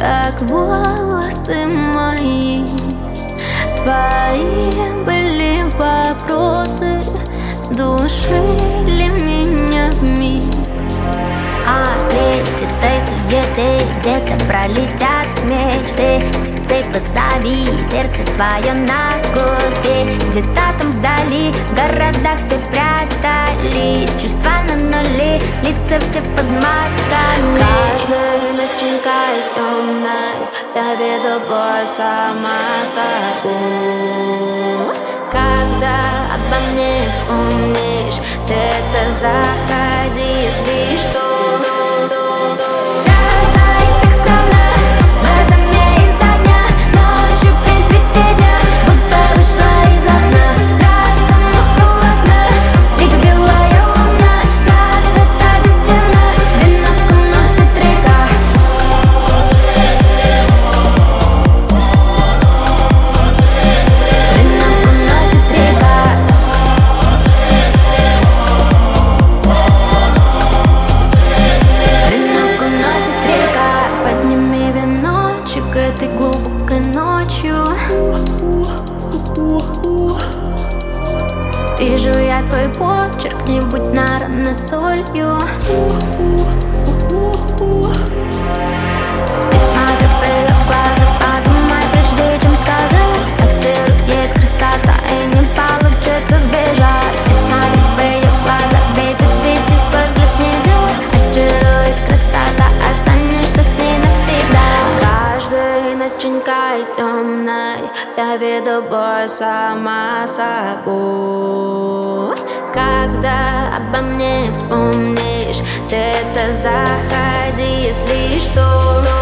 как волосы мои. Твои были вопросы, душили меня вмиг. А среди этой суеты где-то пролетят мечты. Птицей позови, сердце твое на куски. Где-то там вдали, в городах все прятались. Чувства на нуле, лица все под масками. Каждая начинка темная, я веду бой сама собой. Когда обо мне вспомнишь, ты это заходи, если что. Этой глубокой ночью вижу я твой почерк, не будь на раны солью. И смотрю в ее глаза, подумай, прежде чем сказать. Отберет красота и не получится сбежать. И смотрю в ее глаза, ведь отвести свой взгляд нельзя. Очарует красота, останешься с ней навсегда. Начинка темной, я веду бой сама собой. Когда обо мне вспомнишь, ты это заходи, если что.